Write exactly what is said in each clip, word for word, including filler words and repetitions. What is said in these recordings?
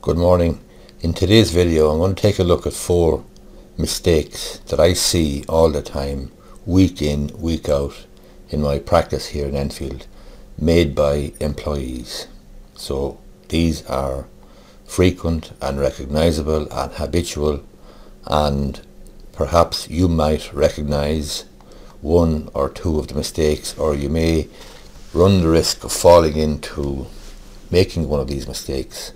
Good morning. In today's video I'm going to take a look at four mistakes that I see all the time, week in, week out in my practice here in Enfield, made by employees. So these are frequent and recognizable and habitual, and perhaps you might recognize one or two of the mistakes, or you may run the risk of falling into making one of these mistakes.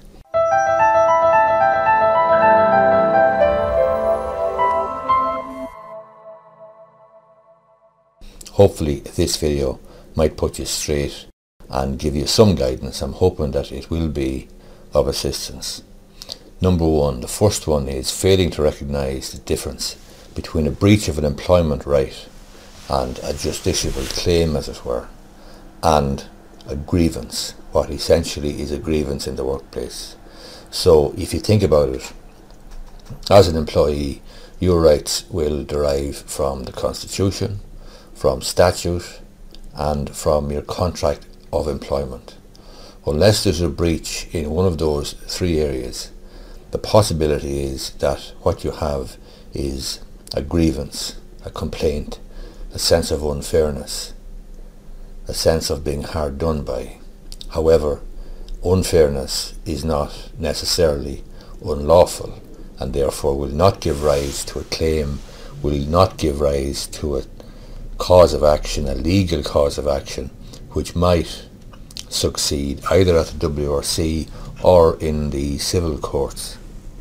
Hopefully this video might put you straight and give you some guidance. I'm hoping that it will be of assistance. Number one, the first one is failing to recognise the difference between a breach of an employment right and a justiciable claim, as it were, and a grievance, what essentially is a grievance in the workplace. So if you think about it, as an employee, your rights will derive from the Constitution, from statute, and from your contract of employment. Unless there's a breach in one of those three areas, the possibility is that what you have is a grievance, a complaint, a sense of unfairness, a sense of being hard done by. However, unfairness is not necessarily unlawful, and therefore will not give rise to a claim, will not give rise to a cause of action, a legal cause of action, which might succeed either at the W R C or in the civil courts.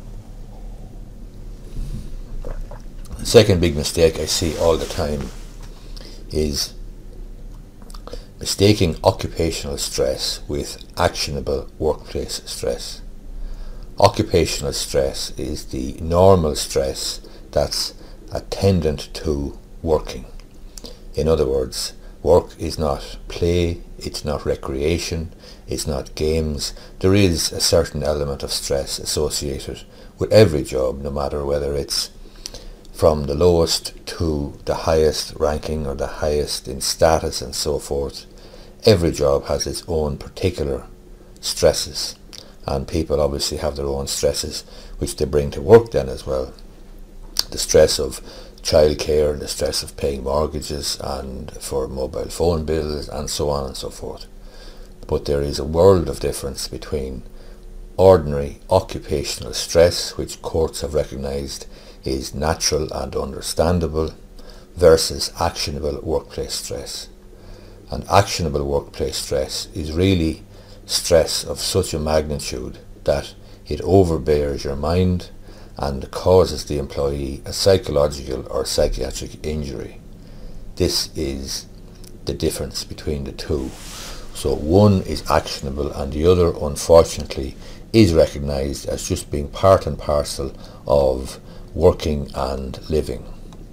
The second big mistake I see all the time is mistaking occupational stress with actionable workplace stress. Occupational stress is the normal stress that's attendant to working. In other words, work is not play, it's not recreation, it's not games. There is a certain element of stress associated with every job, no matter whether it's from the lowest to the highest ranking or the highest in status and so forth. Every job has its own particular stresses, and people obviously have their own stresses which they bring to work then as well. The stress of childcare, the stress of paying mortgages and for mobile phone bills, and so on and so forth. But there is a world of difference between ordinary occupational stress, which courts have recognised is natural and understandable, versus actionable workplace stress. And actionable workplace stress is really stress of such a magnitude that it overbears your mind and causes the employee a psychological or psychiatric injury. This is the difference between the two. So one is actionable and the other, unfortunately, is recognised as just being part and parcel of working and living.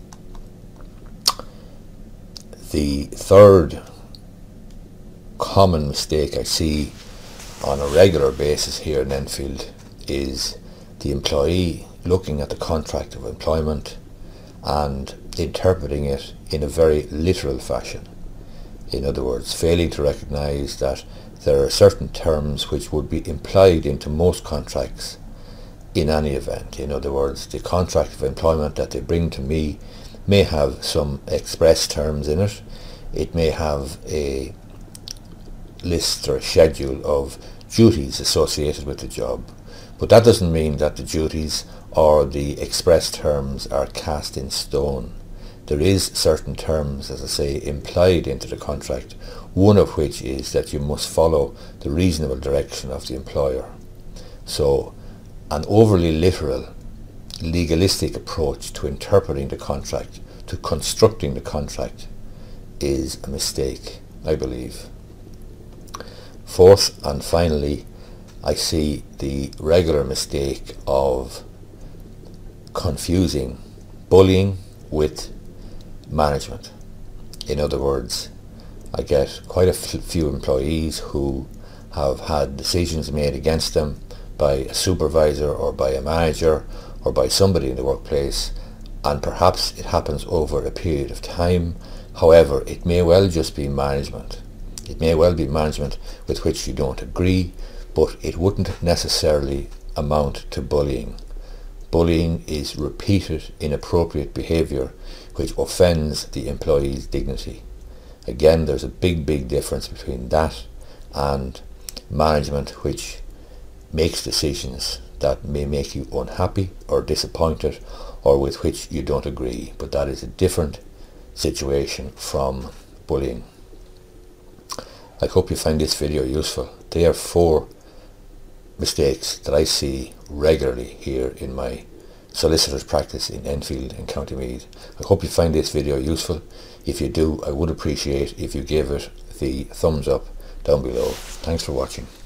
The third common mistake I see on a regular basis here in Enfield is the employee looking at the contract of employment and interpreting it in a very literal fashion. In other words, failing to recognise that there are certain terms which would be implied into most contracts in any event. In other words, the contract of employment that they bring to me may have some express terms in it. It may have a list or a schedule of duties associated with the job, but that doesn't mean that the duties or the express terms are cast in stone. There is certain terms, as I say, implied into the contract, one of which is that you must follow the reasonable direction of the employer. So an overly literal, legalistic approach to interpreting the contract, to constructing the contract, is a mistake, I believe. Fourth and finally, I see the regular mistake of confusing bullying with management. In other words, I get quite a few employees who have had decisions made against them by a supervisor or by a manager or by somebody in the workplace, and perhaps it happens over a period of time. However, it may well just be management. It may well be management with which you don't agree, but it wouldn't necessarily amount to bullying. Bullying is repeated inappropriate behaviour which offends the employee's dignity. Again, there's a big, big difference between that and management which makes decisions that may make you unhappy or disappointed or with which you don't agree. But that is a different situation from bullying. I hope you find this video useful. There are four mistakes that I see regularly here in my solicitor's practice in Enfield in County Meath. I hope you find this video useful. If you do, I would appreciate if you gave it the thumbs up down below. Thanks for watching.